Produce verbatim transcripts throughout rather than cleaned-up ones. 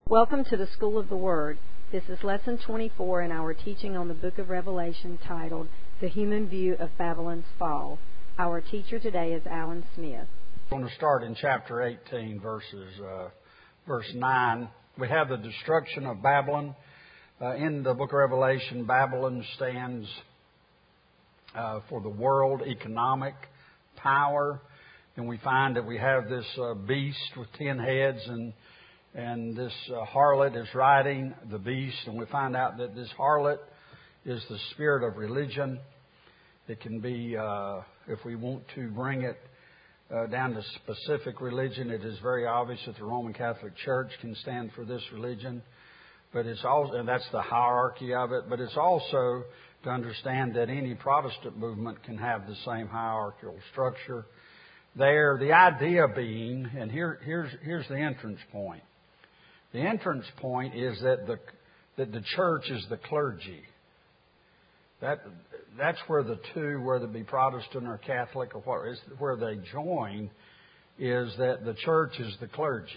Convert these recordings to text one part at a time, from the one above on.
Welcome to the School of the Word. This is Lesson twenty-four in our teaching on the book of Revelation titled, The Human View of Babylon's Fall. Our teacher today is Alan Smith. I want to start in chapter eighteen, verses, uh, verse nine. We have the destruction of Babylon. Uh, in the book of Revelation, Babylon stands uh, for the world economic power. And we find that we have this uh, beast with ten heads, and and this uh, harlot is riding the beast. And we find out that this harlot is the spirit of religion. It can be, uh, if we want to bring it uh, down to specific religion, it is very obvious that the Roman Catholic Church can stand for this religion. But it's also, and that's the hierarchy of it. But it's also to understand that any Protestant movement can have the same hierarchical structure. There, the idea being, and here, here's here's the entrance point. The entrance point is that the that the church is the clergy. That that's where the two, whether it be Protestant or Catholic or what, is where they join, is that the church is the clergy,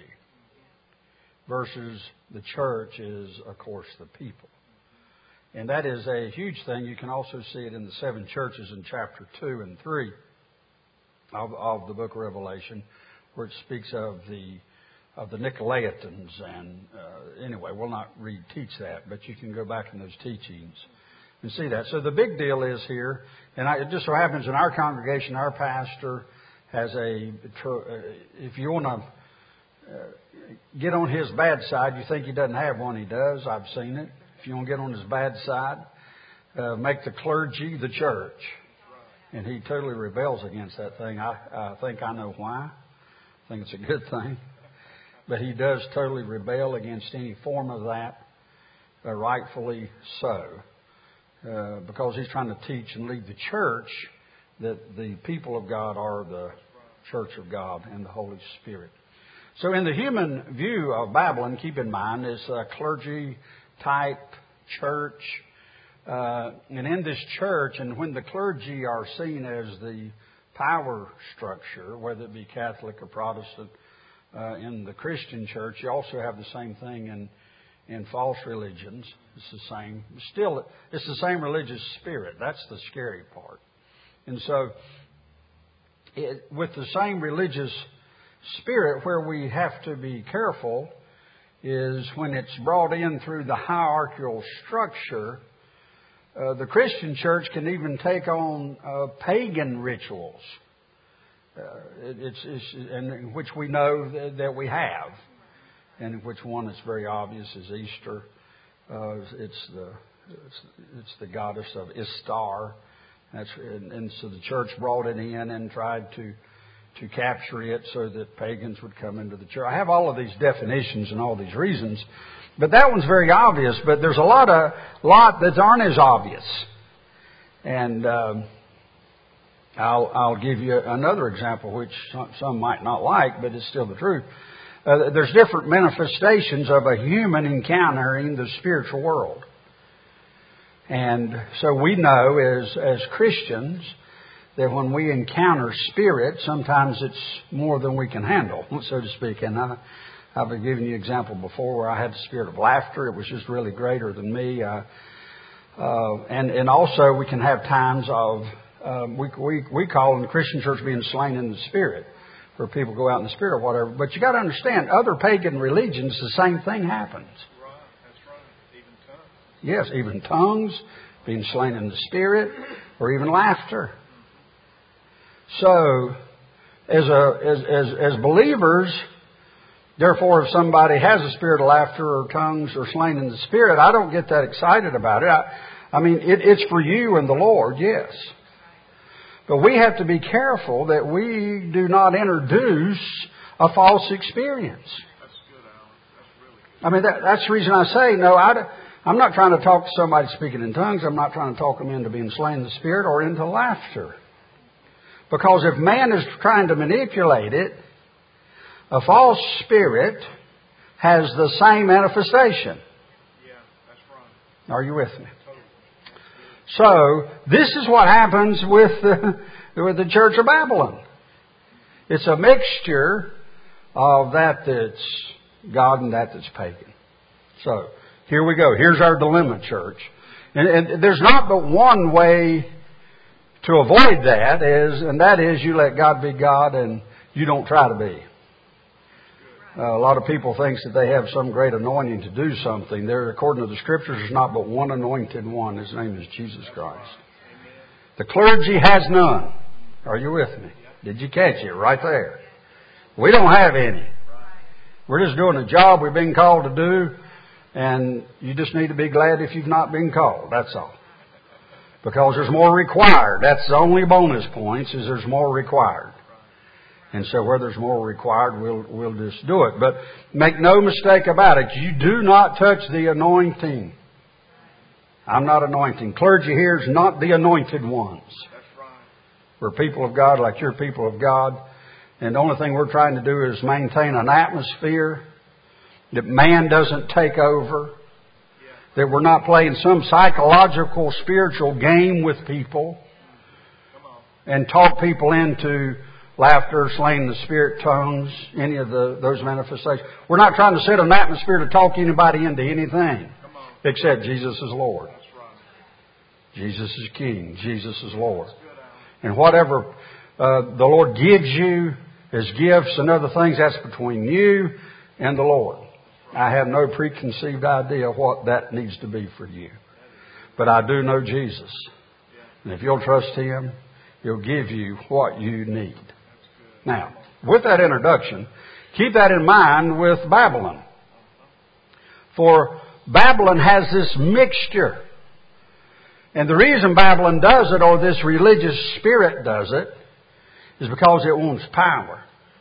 versus the church is, of course, the people. And that is a huge thing. You can also see it in the seven churches in chapter two and three. Of, of the book of Revelation, where it speaks of the of the Nicolaitans, and uh, anyway, we'll not read teach that, but you can go back in those teachings and see that. So the big deal is here, and I, it just so happens in our congregation, our pastor has a. If you want to uh, get on his bad side, you think he doesn't have one. He does. I've seen it. If you want to get on his bad side, uh, make the clergy the church. And he totally rebels against that thing. I, I think I know why. I think it's a good thing. But he does totally rebel against any form of that, uh, rightfully so. Uh, because he's trying to teach and lead the church that the people of God are the church of God and the Holy Spirit. So in the human view of Babylon, keep in mind, it's a clergy-type church. Uh, and in this church, and when the clergy are seen as the power structure, whether it be Catholic or Protestant, uh, in the Christian church, you also have the same thing in in false religions. It's the same. Still, it's the same religious spirit. That's the scary part. And so, it, with the same religious spirit, where we have to be careful is when it's brought in through the hierarchical structure. Uh, the Christian church can even take on uh, pagan rituals, uh, it, it's, it's, and which we know that, that we have, and which one is very obvious is Easter. Uh, it's the it's, it's the goddess of Istar, that's and, and so the church brought it in and tried to to capture it so that pagans would come into the church. I have all of these definitions and all these reasons. But that one's very obvious, but there's a lot of lot that aren't as obvious. And um, I'll, I'll give you another example, which some, some might not like, but it's still the truth. Uh, there's different manifestations of a human encountering the spiritual world. And so we know as, as Christians that when we encounter spirit, sometimes it's more than we can handle, so to speak. And I... I've given you an example before where I had the spirit of laughter. It was just really greater than me. Uh, uh, and, and also we can have times of, uh, we, we, we call in the Christian church being slain in the spirit, where people go out in the spirit or whatever. But you got to understand, other pagan religions, the same thing happens. Right, that's right. Even tongues. Yes, even tongues, being slain in the spirit, or even laughter. So, as a, as, as, as believers, therefore, if somebody has a spirit of laughter or tongues or slain in the spirit, I don't get that excited about it. I, I mean, it, it's for you and the Lord, yes. But we have to be careful that we do not introduce a false experience. That's good, Alan. That's really good. I mean, that, that's the reason I say, no, I, I'm not trying to talk to somebody speaking in tongues. I'm not trying to talk them into being slain in the spirit or into laughter. Because if man is trying to manipulate it, a false spirit has the same manifestation. Yeah, that's right. Are you with me? So, this is what happens with the, with the Church of Babylon. It's a mixture of that that's God and that that's pagan. So, here we go. Here's our dilemma, church. And, and there's not but one way to avoid that, is, and that is you let God be God and you don't try to be. Uh, a lot of people think that they have some great anointing to do something. There, according to the Scriptures, there's not but one anointed one. His name is Jesus Christ. The clergy has none. Are you with me? Did you catch it right there? We don't have any. We're just doing a job we've been called to do, and you just need to be glad if you've not been called. That's all. Because there's more required. That's the only bonus points, is there's more required. And so where there's more required, we'll, we'll just do it. But make no mistake about it, you do not touch the anointing. I'm not anointing. Clergy here is not the anointed ones. That's right. We're people of God like you're people of God. And the only thing we're trying to do is maintain an atmosphere that man doesn't take over. Yeah. That we're not playing some psychological, spiritual game with people. Come on. And talk people into laughter, slaying the spirit tongues, any of the, those manifestations. We're not trying to set an atmosphere to talk anybody into anything. Except Jesus is Lord. That's right. Jesus is King. Jesus is Lord. That's good, Alan. And whatever uh, the Lord gives you as gifts and other things, that's between you and the Lord. I have no preconceived idea what that needs to be for you. But I do know Jesus. And if you'll trust Him, He'll give you what you need. Now, with that introduction, keep that in mind with Babylon. For Babylon has this mixture. And the reason Babylon does it, or this religious spirit does it, is because it wants power.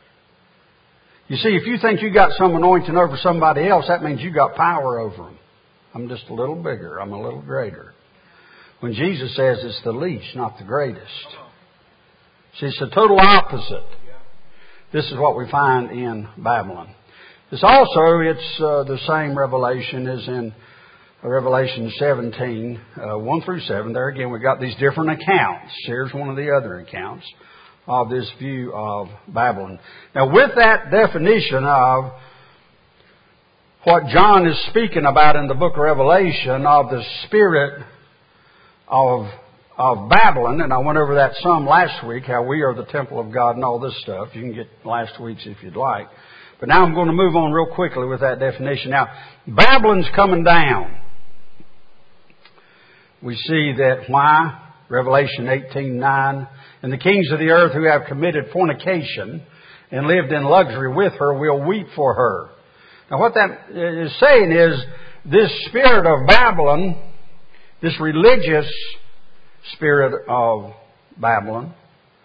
You see, if you think you got some anointing over somebody else, that means you got power over them. I'm just a little bigger. I'm a little greater. When Jesus says it's the least, not the greatest. See, it's the total opposite. This is what we find in Babylon. It's also, it's uh, the same revelation as in Revelation seventeen, uh, one through seven. There again, we've got these different accounts. Here's one of the other accounts of this view of Babylon. Now, with that definition of what John is speaking about in the book of Revelation, of the spirit of of Babylon, and I went over that some last week, how we are the temple of God and all this stuff. You can get last week's if you'd like. But now I'm going to move on real quickly with that definition. Now, Babylon's coming down. We see that why? Revelation eighteen nine. And the kings of the earth who have committed fornication and lived in luxury with her will weep for her. Now what that is saying is this spirit of Babylon, this religious spirit of Babylon,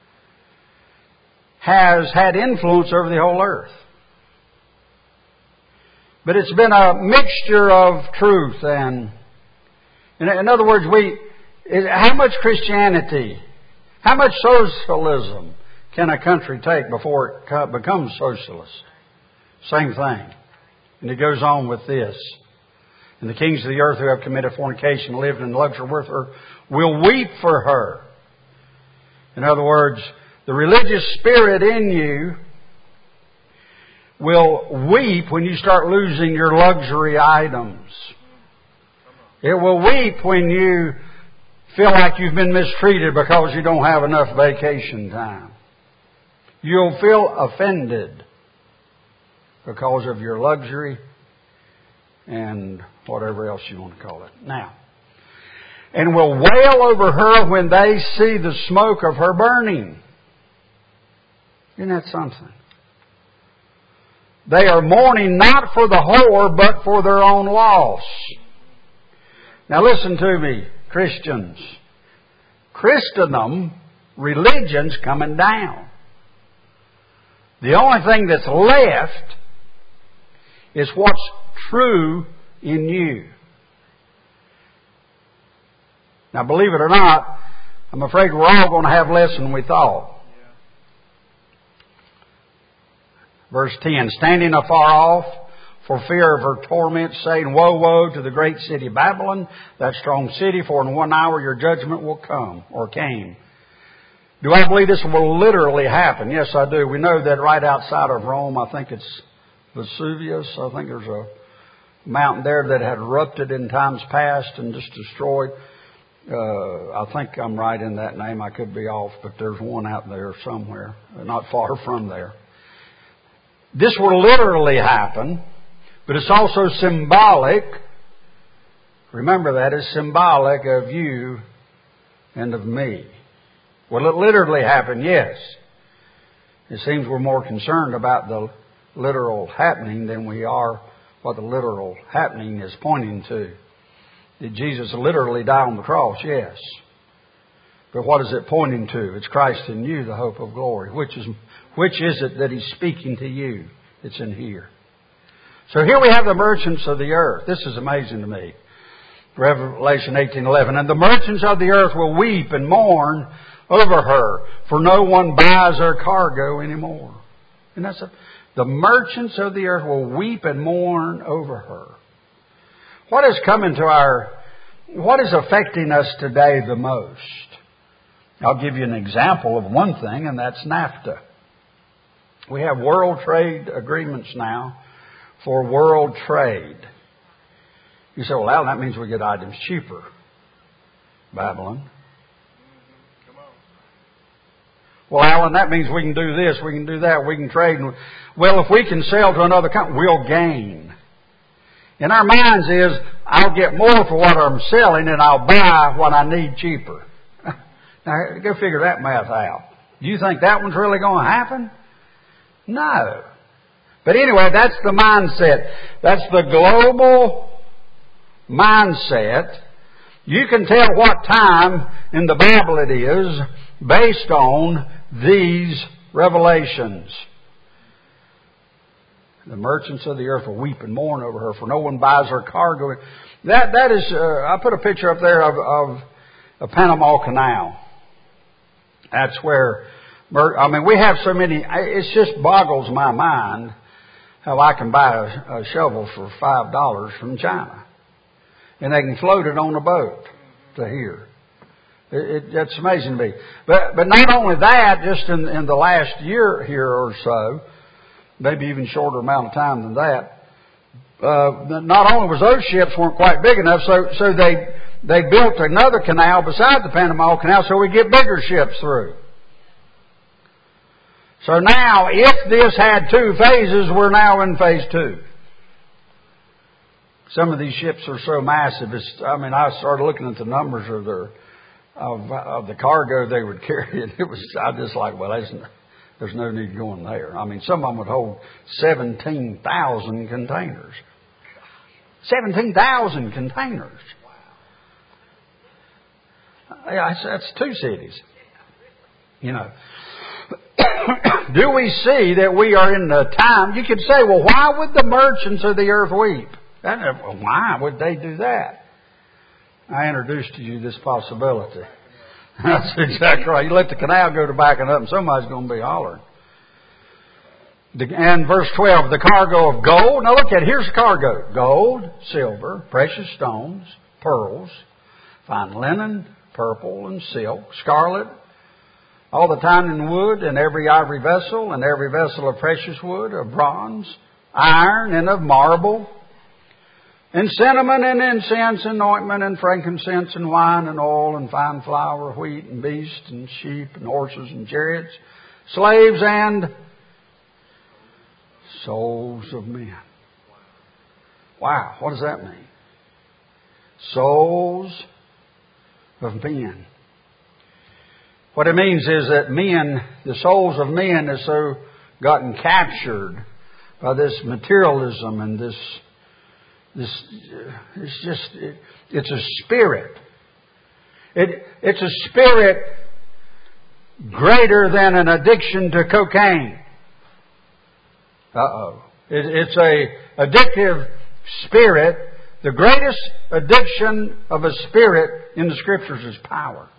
has had influence over the whole earth. But it's been a mixture of truth and, in other words, we, how much Christianity, how much socialism can a country take before it becomes socialist? Same thing. And it goes on with this. And the kings of the earth who have committed fornication and lived in luxury with her will weep for her. In other words, the religious spirit in you will weep when you start losing your luxury items. It will weep when you feel like you've been mistreated because you don't have enough vacation time. You'll feel offended because of your luxury and whatever else you want to call it. Now, and will wail over her when they see the smoke of her burning. Isn't that something? They are mourning not for the whore, but for their own loss. Now listen to me, Christians. Christendom, religion's coming down. The only thing that's left is what's true in you. Now, believe it or not, I'm afraid we're all going to have less than we thought. Verse ten, standing afar off for fear of her torment, saying, Woe, woe to the great city Babylon, that strong city, for in one hour your judgment will come, or came. Do I believe this will literally happen? Yes, I do. We know that right outside of Rome, I think it's Vesuvius. I think there's a mountain there that had erupted in times past and just destroyed. Uh, I think I'm right in that name. I could be off, but there's one out there somewhere, not far from there. This will literally happen, but it's also symbolic. Remember that, it's symbolic of you and of me. Will it literally happen? Yes. It seems we're more concerned about the literal happening than we are what the literal happening is pointing to. Did Jesus literally die on the cross? Yes. But what is it pointing to? It's Christ in you, the hope of glory. Which is, which is it that He's speaking to you? It's in here. So here we have the merchants of the earth. This is amazing to me. Revelation eighteen eleven. And the merchants of the earth will weep and mourn over her, for no one buys her cargo anymore. And that's a, the merchants of the earth will weep and mourn over her. What is coming to our, what is affecting us today the most? I'll give you an example of one thing, and that's NAFTA. We have world trade agreements now for world trade. You say, well, Alan, that means we get items cheaper. Babylon. Come on. Well, Alan, that means we can do this, we can do that, we can trade. Well, if we can sell to another country, we'll gain. In our minds is, I'll get more for what I'm selling and I'll buy what I need cheaper. Now, go figure that math out. Do you think that one's really going to happen? No. But anyway, that's the mindset. That's the global mindset. You can tell what time in the Bible it is based on these revelations. The merchants of the earth will weep and mourn over her, for no one buys her cargo. That that is, uh, I put a picture up there of, of the Panama Canal. That's where, I mean, we have so many. It just boggles my mind how I can buy a, a shovel for five dollars from China, and they can float it on a boat to here. It, it, it's amazing to me. But but not only that, just in, in the last year here or so. Maybe even shorter amount of time than that. Uh, not only was those ships weren't quite big enough, so so they they built another canal beside the Panama Canal so we get bigger ships through. So now, if this had two phases, we're now in phase two. Some of these ships are so massive. It's, I mean, I started looking at the numbers of their of, of the cargo they would carry, and it was I just like, well, that's. There's no need going there. I mean, some of them would hold seventeen thousand containers. seventeen thousand containers. Wow. Yeah, that's two cities. You know. Do we see that we are in the time? You could say, well, why would the merchants of the earth weep? Well, why would they do that? I introduced to you this possibility. That's exactly right. You let the canal go to backing up and somebody's going to be hollering. And verse twelve, the cargo of gold. Now look at it. Here's the cargo. Gold, silver, precious stones, pearls, fine linen, purple and silk, scarlet, all the tannin wood, and every ivory vessel, and every vessel of precious wood, of bronze, iron, and of marble, and cinnamon and incense and ointment and frankincense and wine and oil and fine flour, wheat and beast and sheep and horses and chariots, slaves and souls of men. Wow, what does that mean? Souls of men. What it means is that men, the souls of men, have so gotten captured by this materialism and this This, it's just, it, it's a spirit. It, it's a spirit greater than an addiction to cocaine. Uh-oh. It, it's a addictive spirit. The greatest addiction of a spirit in the Scriptures is power.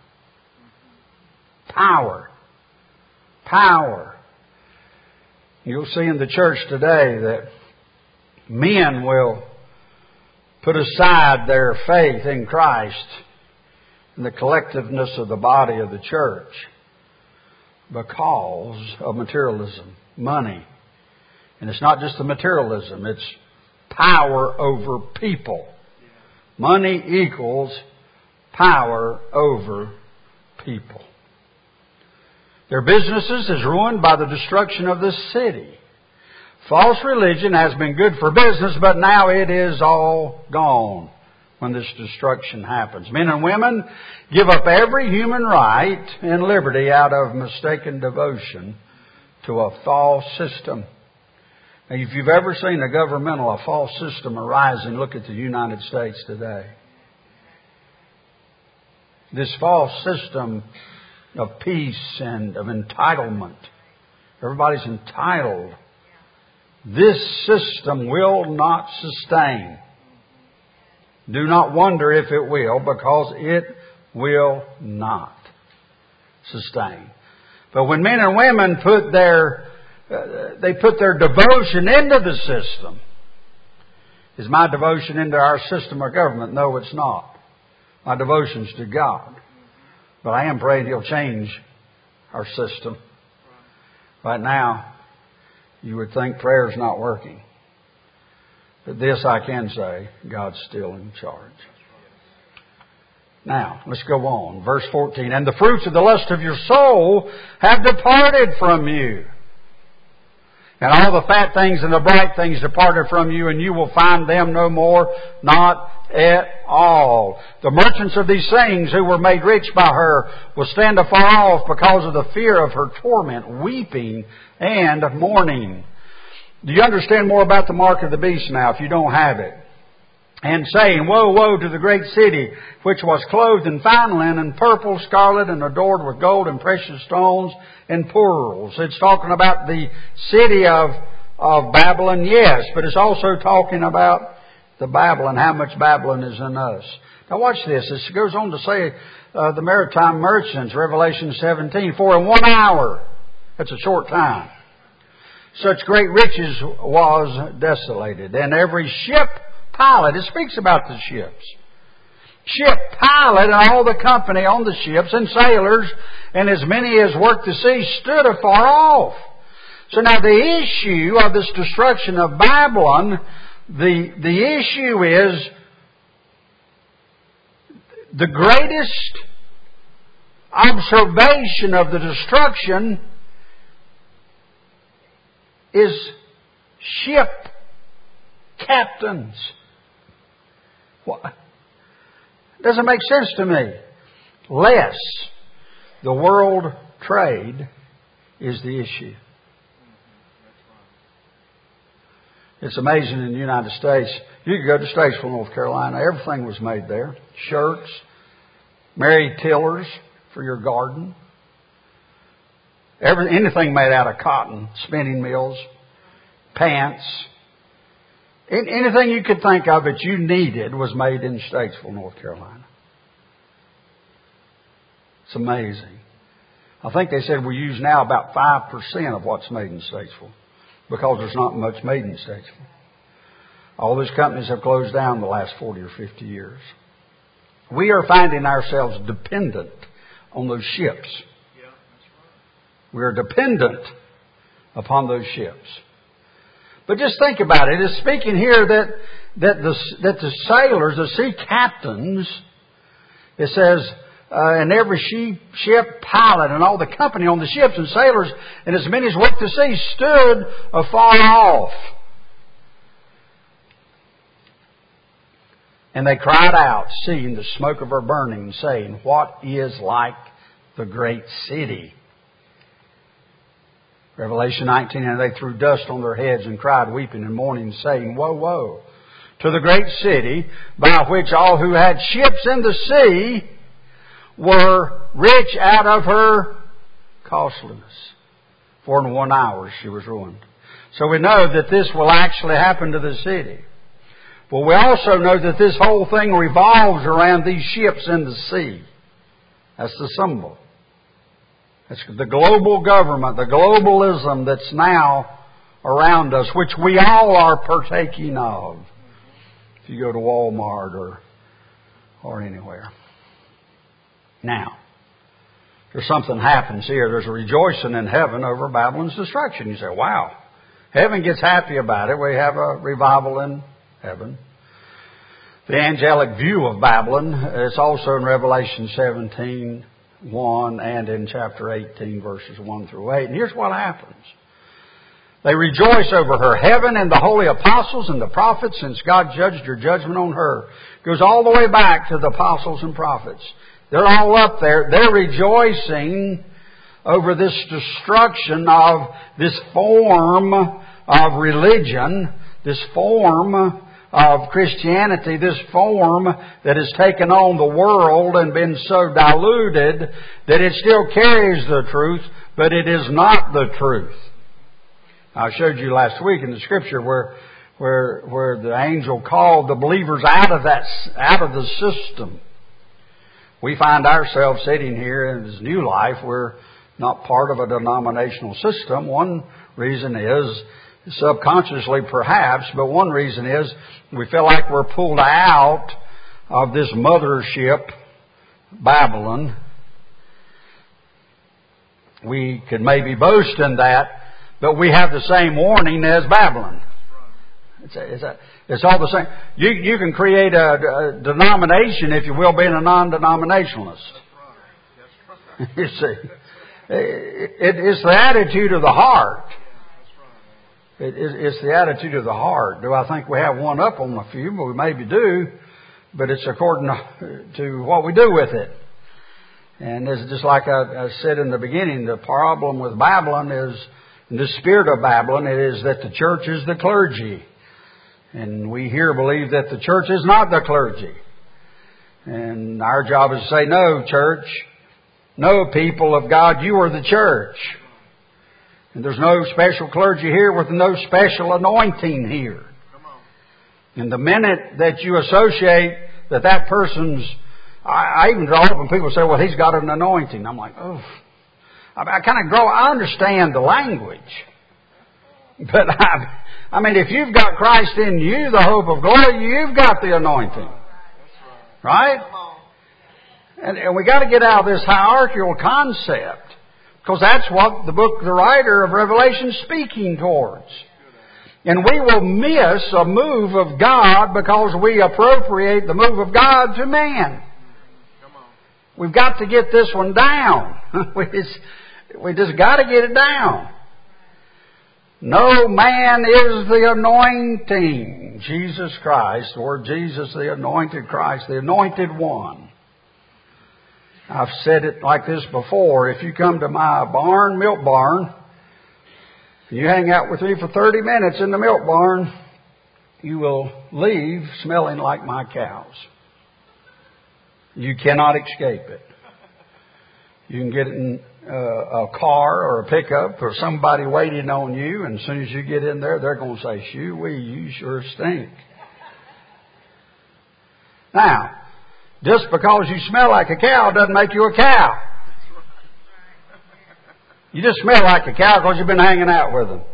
Power. Power. You'll see in the church today that men will put aside their faith in Christ and the collectiveness of the body of the church because of materialism, money. And it's not just the materialism, it's power over people. Money equals power over people. Their businesses is ruined by the destruction of this city. False religion has been good for business, but now it is all gone when this destruction happens. Men and women give up every human right and liberty out of mistaken devotion to a false system. Now, if you've ever seen a governmental, a false system arising, look at the United States today. This false system of peace and of entitlement. Everybody's entitled. This system will not sustain. Do not wonder if it will, because it will not sustain. But when men and women put their uh, they put their devotion into the system, is my devotion into our system of government? No, it's not. My devotion's to God. But I am praying He'll change our system. Right now, you would think prayer's not working. But this I can say, God's still in charge. Now, let's go on. Verse fourteen. And the fruits of the lust of your soul have departed from you. And all the fat things and the bright things departed from you, and you will find them no more, not at all. The merchants of these things who were made rich by her will stand afar off because of the fear of her torment, weeping and mourning. Do you understand more about the mark of the beast now if you don't have it? And saying, woe, woe to the great city, which was clothed in fine linen, purple, scarlet, and adored with gold and precious stones and pearls. It's talking about the city of, of Babylon, yes, but it's also talking about the Babylon, how much Babylon is in us. Now watch this. It goes on to say, uh, the maritime merchants, Revelation seventeen, for in one hour, that's a short time, such great riches was desolated, and every ship pilot, it speaks about the ships. Ship pilot and all the company on the ships and sailors and as many as worked the sea stood afar off. So now the issue of this destruction of Babylon, the, the issue is the greatest observation of the destruction is ship captains. What? Doesn't make sense to me. Less the world trade is the issue. It's amazing in the United States. You could go to Statesville, North Carolina. Everything was made there. Shirts, Mary Tillers for your garden. Every, anything made out of cotton, spinning mills, pants. Anything you could think of that you needed was made in Statesville, North Carolina. It's amazing. I think they said we use now about five percent of what's made in Statesville because there's not much made in Statesville. All these companies have closed down the last forty or fifty years. We are finding ourselves dependent on those ships. We are dependent upon those ships. But just think about it. It's speaking here that, that, the, that the sailors, the sea captains, it says, uh, and every she, ship pilot and all the company on the ships and sailors and as many as worked the sea stood afar off. And they cried out, seeing the smoke of her burning, saying, what is like the great city? Revelation nineteen, and they threw dust on their heads and cried, weeping and mourning, saying, woe, woe to the great city, by which all who had ships in the sea were rich out of her costliness. For in one hour she was ruined. So we know that this will actually happen to the city. But we also know that this whole thing revolves around these ships in the sea. That's the symbol. It's the global government, the globalism that's now around us, which we all are partaking of. If you go to Walmart or, or anywhere. Now, there's something happens here. There's a rejoicing in heaven over Babylon's destruction. You say, wow, heaven gets happy about it. We have a revival in heaven. The angelic view of Babylon is also in Revelation seventeen, one and in chapter eighteen, verses one through eight. And here's what happens. They rejoice over her. Heaven and the holy apostles and the prophets, since God judged your judgment on her. It goes all the way back to the apostles and prophets. They're all up there. They're rejoicing over this destruction of this form of religion, this form of Christianity, this form that has taken on the world and been so diluted that it still carries the truth, but it is not the truth. I showed you last week in the scripture where where where the angel called the believers out of that out of the system. We find ourselves sitting here in this new life. We're not part of a denominational system. One reason is subconsciously perhaps, but one reason is we feel like we're pulled out of this mothership, Babylon. We could maybe boast in that, but we have the same warning as Babylon. It's, a, it's, a, it's all the same. You, you can create a, a denomination, if you will, being a non-denominationalist. You see, it, it, it's the attitude of the heart. It, it, it's the attitude of the heart. Do I think we have one up on a few? Well, we maybe do, but it's according to what we do with it. And it's just like I, I said in the beginning, the problem with Babylon is, in the spirit of Babylon, it is that the church is the clergy. And we here believe that the church is not the clergy. And our job is to say, no, church, no, people of God, you are the church. And there's no special clergy here with no special anointing here. And the minute that you associate that that person's, I, I even draw up when people say, well, he's got an anointing. I'm like, oh. I, I kind of grow, I understand the language. But I, I mean, if you've got Christ in you, the hope of glory, you've got the anointing. Right? And, and we got to get out of this hierarchical concept. Because that's what the book, the writer of Revelation is speaking towards. And we will miss a move of God because we appropriate the move of God to man. We've got to get this one down. we just, we just got to get it down. No man is the anointing. Jesus Christ, the word Jesus, the anointed Christ, the anointed one. I've said it like this before. If you come to my barn, milk barn, you hang out with me for thirty minutes in the milk barn, you will leave smelling like my cows. You cannot escape it. You can get in uh, a car or a pickup or somebody waiting on you, and as soon as you get in there, they're going to say, shoo-wee, you sure stink. Now, just because you smell like a cow doesn't make you a cow. You just smell like a cow because you've been hanging out with them.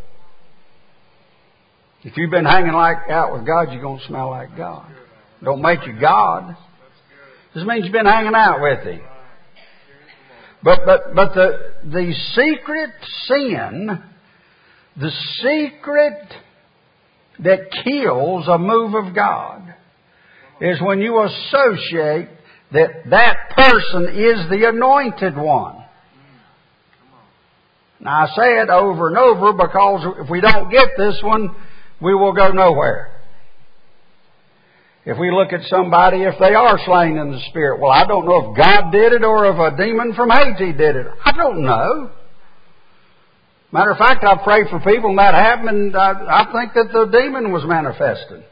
If you've been hanging like out with God, you're going to smell like God. Don't make you God. This means you've been hanging out with Him. But but but the the secret sin, the secret that kills a move of God, is when you associate that that person is the anointed one. Now I say it over and over because if we don't get this one, we will go nowhere. If we look at somebody, if they are slain in the Spirit, well, I don't know if God did it or if a demon from Haiti did it. I don't know. Matter of fact, I prayed for people and that happened, and I, I think that the demon was manifested.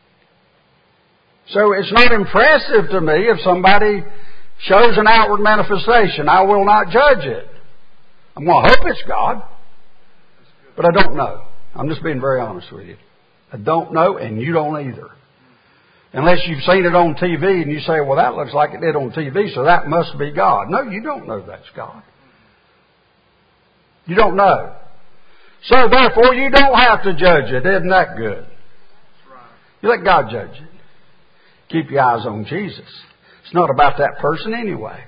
So it's not impressive to me if somebody shows an outward manifestation. I will not judge it. I'm going to hope it's God. But I don't know. I'm just being very honest with you. I don't know, and you don't either. Unless you've seen it on T V and you say, well, that looks like it did on T V, so that must be God. No, you don't know that's God. You don't know. So therefore, you don't have to judge it. Isn't that good? You let God judge it. Keep your eyes on Jesus. It's not about that person anyway.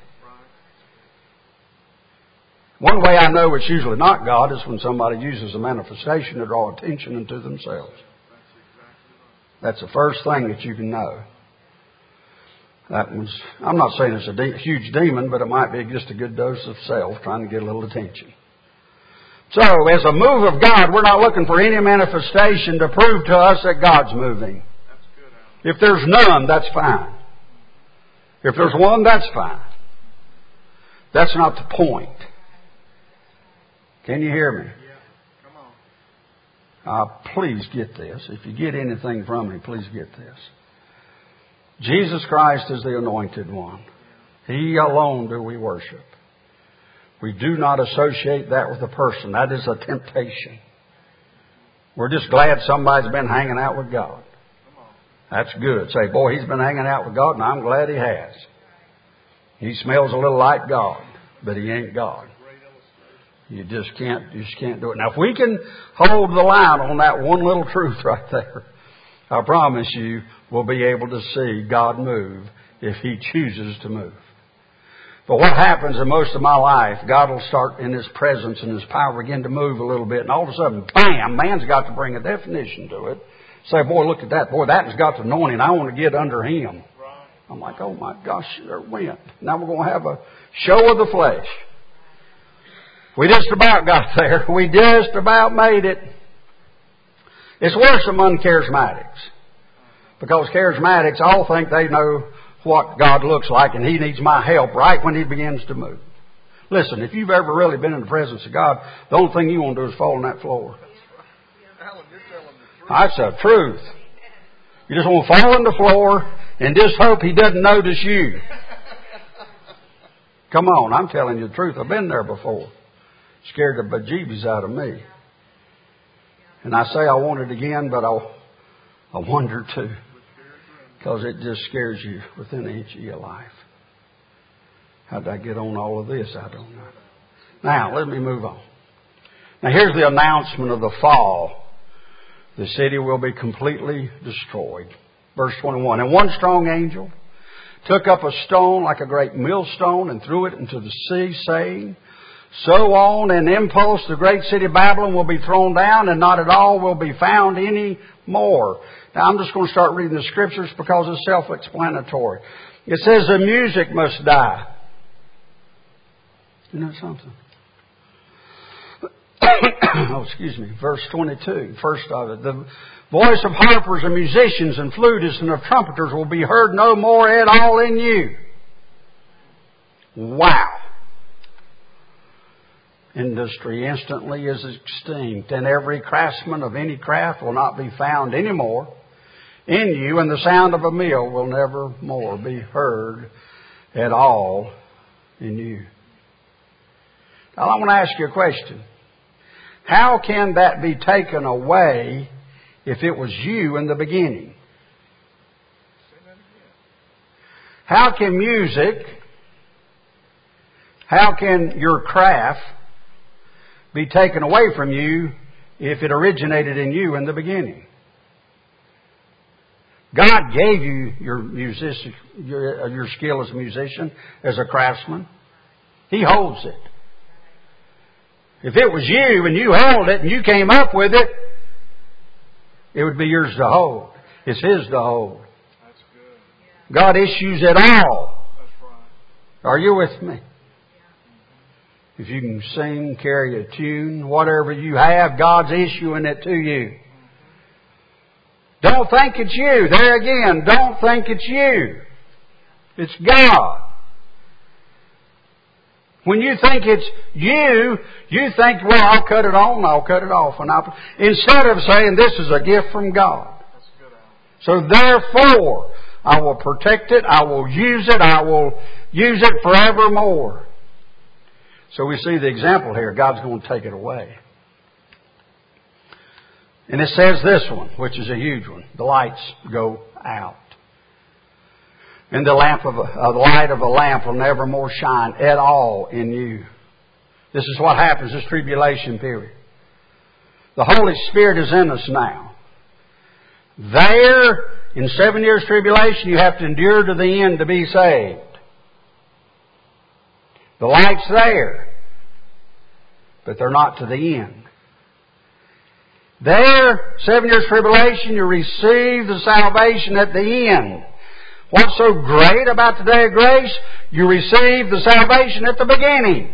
One way I know it's usually not God is when somebody uses a manifestation to draw attention unto themselves. That's the first thing that you can know. That was, I'm not saying it's a de- huge demon, but it might be just a good dose of self trying to get a little attention. So, as a move of God, we're not looking for any manifestation to prove to us that God's moving. That's good, Alan. If there's none, that's fine. If there's one, that's fine. That's not the point. Can you hear me? Yeah. Come on. Uh, please get this. If you get anything from me, please get this. Jesus Christ is the Anointed One. He alone do we worship. We do not associate that with a person. That is a temptation. We're just glad somebody's been hanging out with God. That's good. Say, boy, he's been hanging out with God, and I'm glad he has. He smells a little like God, but he ain't God. You just can't, you just can't do it. Now, if we can hold the line on that one little truth right there, I promise you we'll be able to see God move if he chooses to move. But what happens in most of my life, God will start in his presence and his power begin to move a little bit, and all of a sudden, bam, man's got to bring a definition to it. Say, boy, look at that. Boy, that has got the anointing. I want to get under him. I'm like, oh my gosh, there it went. Now we're going to have a show of the flesh. We just about got there. We just about made it. It's worse among charismatics. Because charismatics all think they know what God looks like and he needs my help right when he begins to move. Listen, if you've ever really been in the presence of God, the only thing you want to do is fall on that floor. Alan, you're telling the truth. That's the truth. You just want to fall on the floor and just hope he doesn't notice you. Come on, I'm telling you the truth. I've been there before. Scared the bejeebies out of me. And I say I want it again, but I, I wonder too. Because it just scares you within an inch of your life. How did I get on all of this? I don't know. Now, let me move on. Now, here's the announcement of the fall. The city will be completely destroyed. Verse twenty-one. And one strong angel took up a stone like a great millstone and threw it into the sea, saying, so on an impulse the great city of Babylon will be thrown down, and not at all will be found any more. Now I'm just going to start reading the scriptures because it's self-explanatory. It says the music must die. You know something? Oh, excuse me. Verse twenty-two, first of it. The voice of harpers and musicians and flutists and of trumpeters will be heard no more at all in you. Wow. Industry instantly is extinct, and every craftsman of any craft will not be found any more in you, and the sound of a mill will never more be heard at all in you. Now I want to ask you a question. How can that be taken away if it was you in the beginning? How can music, how can your craft be taken away from you if it originated in you in the beginning? God gave you your music, your, your skill as a musician, as a craftsman. He holds it. If it was you and you held it and you came up with it, it would be yours to hold. It's His to hold. That's good. God issues it all. That's right. Are you with me? If you can sing, carry a tune, whatever you have, God's issuing it to you. Don't think it's you. There again, don't think it's you. It's God. When you think it's you, you think, well, I'll cut it on, I'll cut it off. And I'll... Instead of saying, this is a gift from God. That's good, Alan. So therefore, I will protect it, I will use it, I will use it forevermore. So we see the example here. God's going to take it away. And it says this one, which is a huge one. The lights go out. And the lamp of a, uh, the light of a lamp will never more shine at all in you. This is what happens this tribulation period. The Holy Spirit is in us now. There, in seven years tribulation, you have to endure to the end to be saved. The light's there, but they're not to the end. There, seven years tribulation, you receive the salvation at the end. What's so great about the day of grace? You receive the salvation at the beginning.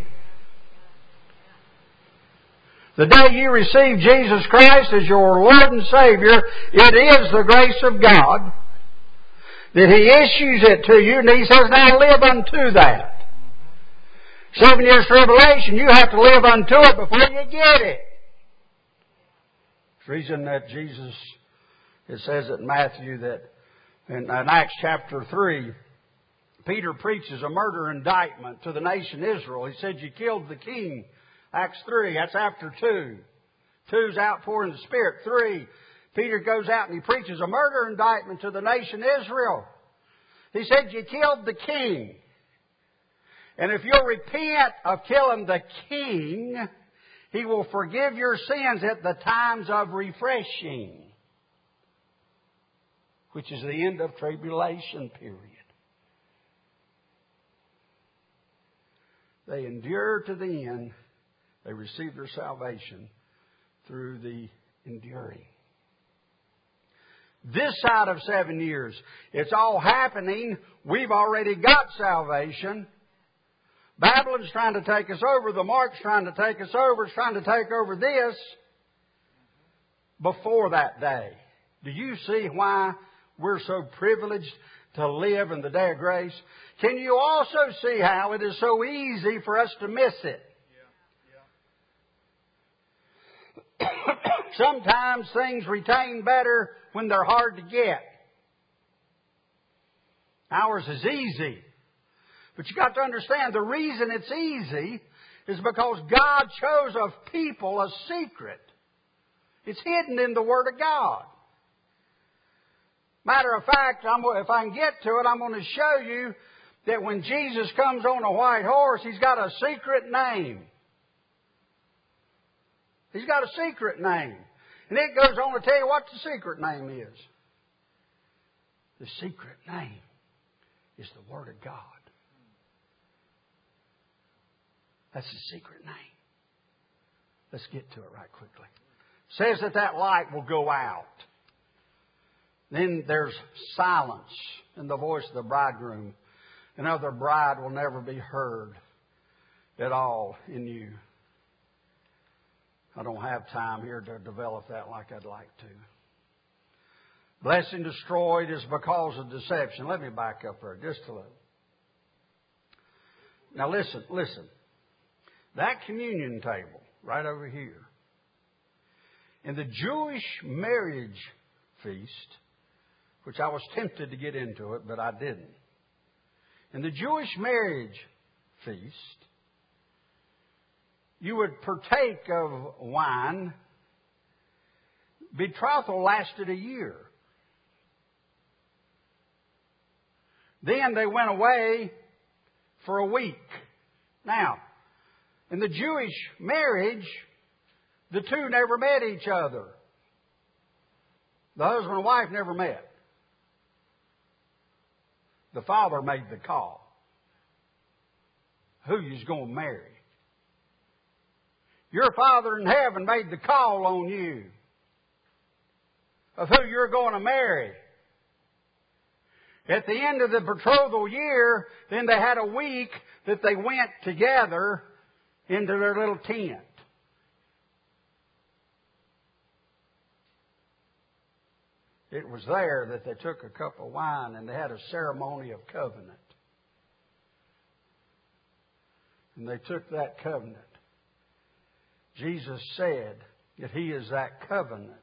The day you receive Jesus Christ as your Lord and Savior, it is the grace of God that He issues it to you, and He says, now live unto that. Seven years tribulation, you have to live unto it before you get it. The reason that Jesus, it says in Matthew that in Acts chapter three, Peter preaches a murder indictment to the nation Israel. He said, you killed the king. Acts three, that's after two. Two's outpouring the Spirit. Three, Peter goes out and he preaches a murder indictment to the nation Israel. He said, you killed the king. And if you'll repent of killing the king, He will forgive your sins at the times of refreshing, which is the end of tribulation period. They endure to the end. They receive their salvation through the enduring. This side of seven years, it's all happening. We've already got salvation. Babylon's trying to take us over. The mark's trying to take us over. It's trying to take over this before that day. Do you see why we're so privileged to live in the day of grace? Can you also see how it is so easy for us to miss it? Yeah. Yeah. Sometimes things retain better when they're hard to get. Ours is easy. But you got to understand, the reason it's easy is because God chose of people a secret. It's hidden in the Word of God. Matter of fact, I'm, if I can get to it, I'm going to show you that when Jesus comes on a white horse, He's got a secret name. He's got a secret name. And it goes on to tell you what the secret name is. The secret name is the Word of God. That's the secret name. Let's get to it right quickly. It says that that light will go out. Then there's silence in the voice of the bridegroom. Another bride will never be heard at all in you. I don't have time here to develop that like I'd like to. Blessing destroyed is because of deception. Let me back up there just a little. Now listen, listen. That communion table right over here, in the Jewish marriage feast, which I was tempted to get into it, but I didn't. In the Jewish marriage feast, you would partake of wine. Betrothal lasted a year. Then they went away for a week. Now, in the Jewish marriage, the two never met each other. The husband and wife never met. The father made the call. Who you's going to marry. Your Father in heaven made the call on you of who you're going to marry. At the end of the betrothal year, then they had a week that they went together into their little tent. It was there that they took a cup of wine and they had a ceremony of covenant. And they took that covenant. Jesus said that He is that covenant.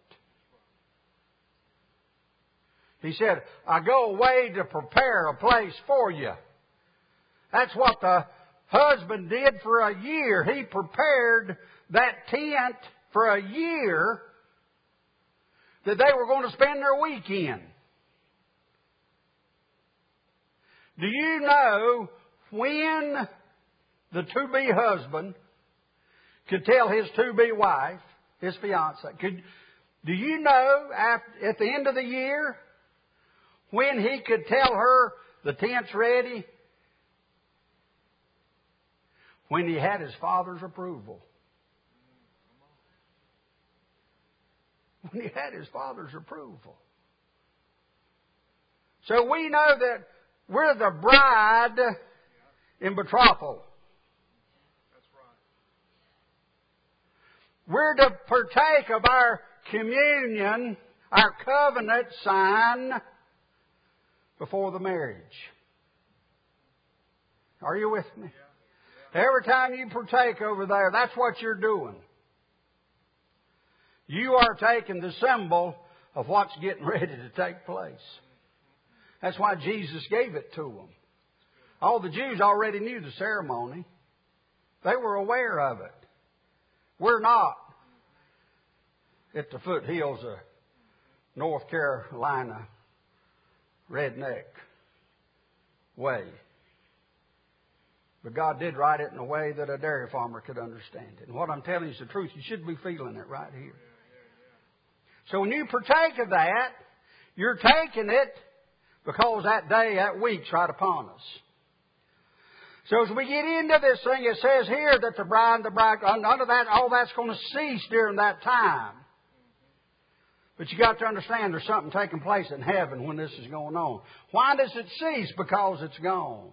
He said, I go away to prepare a place for you. That's what the husband did for a year. He prepared that tent for a year that they were going to spend their week in. Do you know when the to-be husband could tell his to-be wife, his fiancée, could, do you know after, at the end of the year when he could tell her the tent's ready? When he had his father's approval. when he had his Father's approval. So we know that we're the bride in betrothal. That's right. We're to partake of our communion, our covenant sign before the marriage. Are you with me? Yeah. Every time you partake over there, that's what you're doing. You are taking the symbol of what's getting ready to take place. That's why Jesus gave it to them. All the Jews already knew the ceremony. They were aware of it. We're not at the foothills of North Carolina redneck way. But God did write it in a way that a dairy farmer could understand it. And what I'm telling you is the truth. You should be feeling it right here. So when you partake of that, you're taking it because that day, that week's right upon us. So as we get into this thing, it says here that the bride and the bridegroom, none of that, all that's going to cease during that time. But you got to understand there's something taking place in heaven when this is going on. Why does it cease? Because it's gone.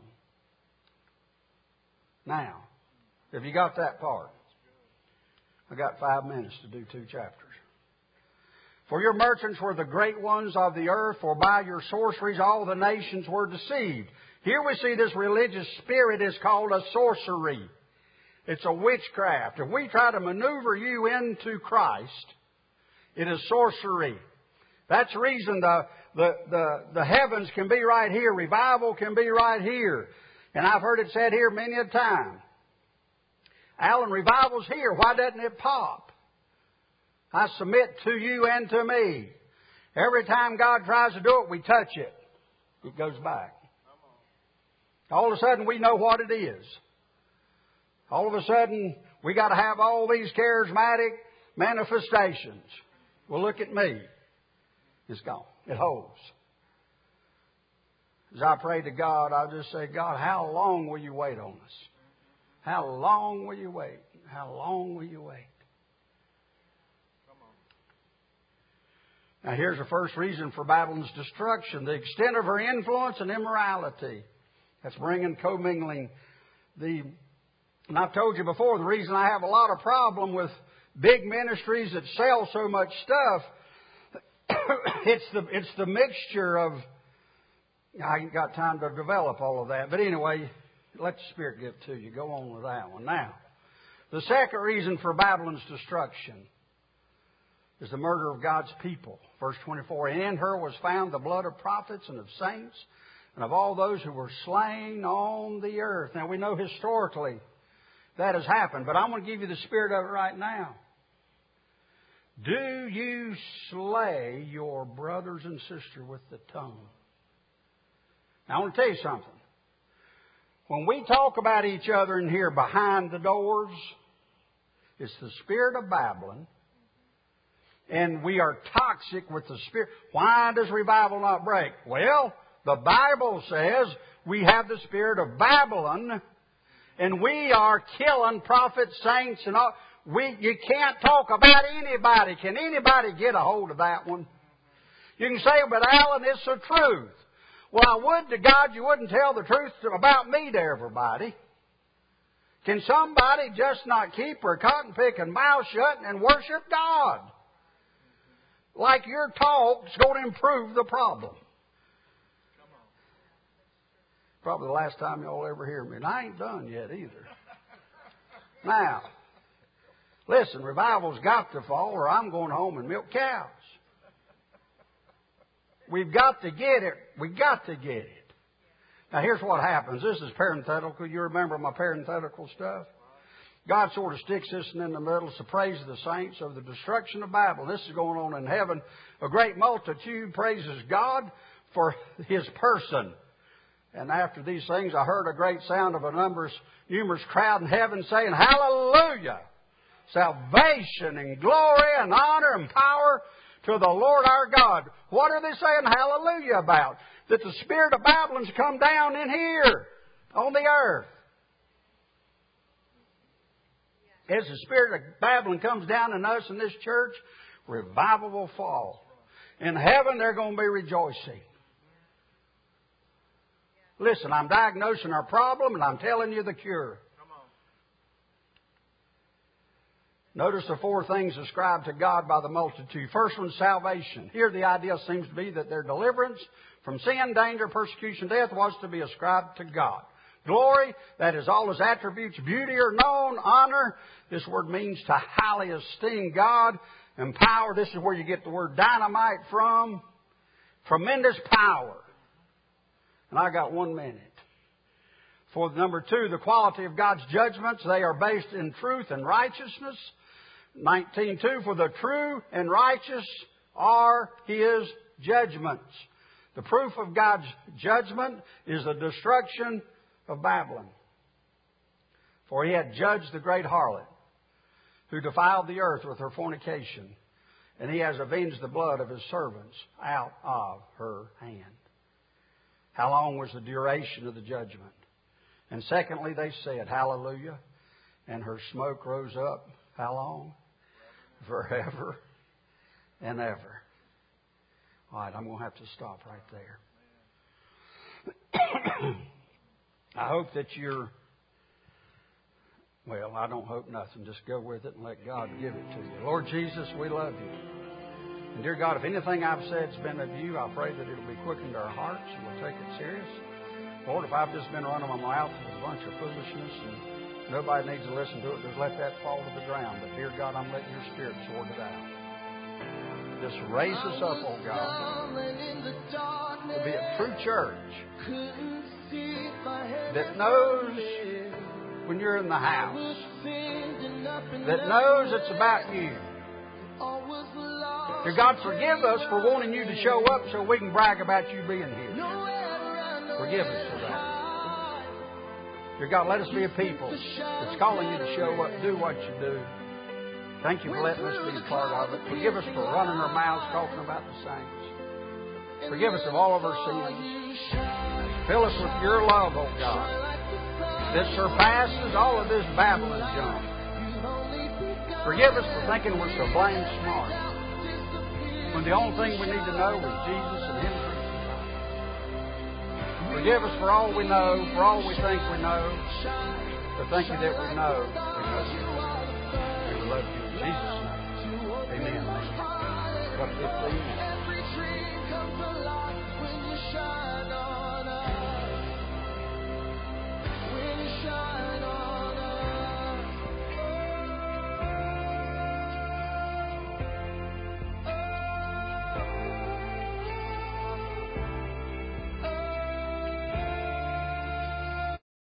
Now, have you got that part? I got five minutes to do two chapters. For your merchants were the great ones of the earth, for by your sorceries all the nations were deceived. Here we see this religious spirit is called a sorcery. It's a witchcraft. If we try to maneuver you into Christ, it is sorcery. That's the reason the, the, the, the heavens can be right here. Revival can be right here. And I've heard it said here many a time. Alan, revival's here. Why doesn't it pop? I submit to you and to me. Every time God tries to do it, we touch it. It goes back. All of a sudden, we know what it is. All of a sudden, we got to have all these charismatic manifestations. Well, look at me. It's gone. It holds. As I pray to God, I'll just say, God, how long will you wait on us? How long will you wait? How long will you wait? Now, here's the first reason for Babylon's destruction. The extent of her influence and immorality. That's bringing, commingling. The, and I've told you before, the reason I have a lot of problem with big ministries that sell so much stuff, it's the, it's the mixture of, I ain't got time to develop all of that. But anyway, let the Spirit give it to you. Go on with that one. Now, the second reason for Babylon's destruction is the murder of God's people. Verse twenty-four, and in her was found the blood of prophets and of saints and of all those who were slain on the earth. Now, we know historically that has happened, but I'm going to give you the spirit of it right now. Do you slay your brothers and sisters with the tongue? Now, I want to tell you something. When we talk about each other in here behind the doors, it's the spirit of Babylon. And we are toxic with the Spirit. Why does revival not break? Well, the Bible says we have the spirit of Babylon, and we are killing prophets, saints, and all. We, you can't talk about anybody. Can anybody get a hold of that one? You can say, but Alan, it's the truth. Well, I would to God you wouldn't tell the truth about me to everybody. Can somebody just not keep her cotton picking mouth shut and worship God? Like your talk's going to improve the problem. Probably the last time y'all ever hear me. And I ain't done yet either. Now, listen, revival's got to fall or I'm going home and milk cows. We've got to get it. We've got to get it. Now, here's what happens. This is parenthetical. You remember my parenthetical stuff? God sort of sticks this in the middle. It's the praise of the saints of the destruction of Babylon. This is going on in heaven. A great multitude praises God for His person. And after these things, I heard a great sound of a numerous, numerous crowd in heaven saying, Hallelujah! Salvation and glory and honor and power to the Lord our God. What are they saying hallelujah about? That the spirit of Babylon's come down in here on the earth. As the spirit of Babylon comes down in us in this church, Revival will fall. In heaven, they're going to be rejoicing. Listen, I'm diagnosing our problem and I'm telling you the cure. Notice the four things ascribed to God by the multitude. First one, salvation. Here the idea seems to be that their deliverance from sin, danger, persecution, death was to be ascribed to God. Glory, that is all His attributes. Beauty are known. Honor, this word means to highly esteem God. And power, this is where you get the word dynamite from. Tremendous power. And I got one minute. For number two, the quality of God's judgments, they are based in truth and righteousness. nineteen two, for the true and righteous are His judgments. The proof of God's judgment is the destruction of Babylon. For He had judged the great harlot, who defiled the earth with her fornication, and He has avenged the blood of His servants out of her hand. How long was the duration of the judgment? And secondly, they said, hallelujah, and her smoke rose up, how long? Forever and ever. All right, I'm going to have to stop right there. I hope that you're, well, I don't hope nothing. Just go with it and let God give it to you. Lord Jesus, we love you. And dear God, if anything I've said has been of you, I pray that it'll be quickened to our hearts and we'll take it serious. Lord, if I've just been running my mouth with a bunch of foolishness and nobody needs to listen to it, just let that fall to the ground. But dear God, I'm letting your Spirit sort it out. Just raise us up, oh God, to be a true church that knows when you're in the house, that knows it's about you. Dear God, forgive us for wanting you to show up so we can brag about you being here. Forgive us for that. Dear God, let us be a people that's calling you to show up, do what you do. Thank you for letting us be a part of it. Forgive us for running our mouths talking about the saints. Forgive us of all of our sins. Fill us with your love, oh God, that surpasses all of this Babylon junk. Forgive us for thinking we're so blame smart, when the only thing we need to know is Jesus and Him crucified. Forgive us for all we know, for all we think we know, but thank you that we know because you love you. We love you in Jesus' name. Amen. What a good thing.